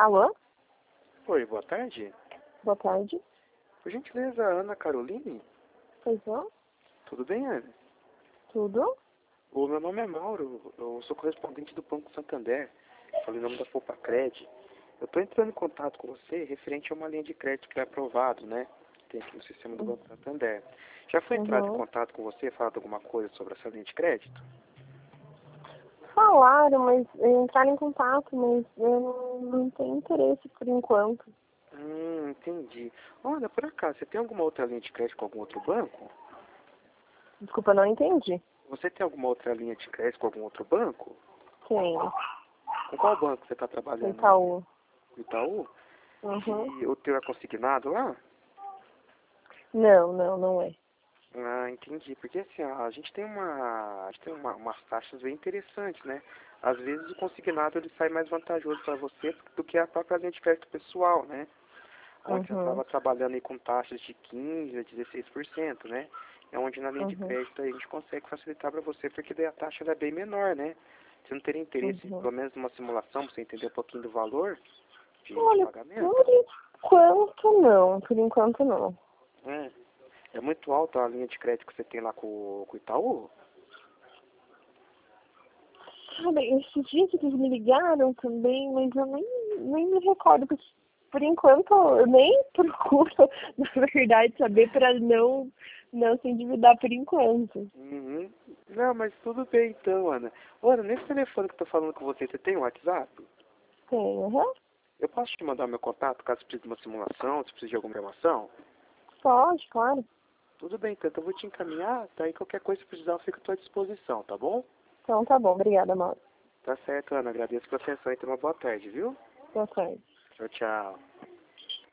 Alô? Oi, boa tarde. Boa tarde. Por gentileza, Ana Caroline? Pois não? Tudo bem, Ana? Tudo? O meu nome é Mauro, eu sou correspondente do Banco Santander. Falei em nome da Poupa-Cred. Eu estou entrando em contato com você referente a uma linha de crédito que é aprovado, né? Tem aqui no sistema do Banco Santander. Já foi entrado em Uhum. contato com você, falado alguma coisa sobre essa linha de crédito? Falaram, mas entraram em contato, mas eu não tenho interesse por enquanto. Entendi. Olha, por acaso, você tem alguma outra linha de crédito com algum outro banco? Desculpa, não entendi. Você tem alguma outra linha de crédito com algum outro banco? Tenho. Com qual banco você está trabalhando? Itaú. Com o Itaú? Uhum. E o teu é consignado lá? Não é. Ah, entendi. Porque assim, a gente tem umas taxas bem interessantes, né? Às vezes o consignado ele sai mais vantajoso para você do que a própria linha de crédito pessoal, né? Onde você Uhum. estava trabalhando aí com taxas de 15% a 16%, né? É onde na linha de Uhum. crédito aí a gente consegue facilitar para você, porque daí a taxa ela é bem menor, né? Você não teria interesse, Uhum. pelo menos numa simulação, para você entender um pouquinho do valor de Olha, pagamento? por enquanto não. Por enquanto não. É. É muito alta a linha de crédito que você tem lá com o Itaú? Sabe, esses dias eles me ligaram também, mas eu nem me recordo, porque por enquanto eu nem procuro, na verdade, saber para não se endividar por enquanto. Uhum. Não, mas tudo bem então, Ana. Ana, nesse telefone que eu tô falando com você, você tem um WhatsApp? Tem, aham. Eu posso te mandar meu contato caso precise de uma simulação, se precise de alguma informação? Pode, claro. Tudo bem, então eu vou te encaminhar, tá? E qualquer coisa que precisar eu fico à tua disposição, tá bom? Então tá bom, obrigada, Mauro. Tá certo, Ana. Agradeço pela atenção e tenha uma boa tarde, viu? Boa tarde. Tchau, tchau.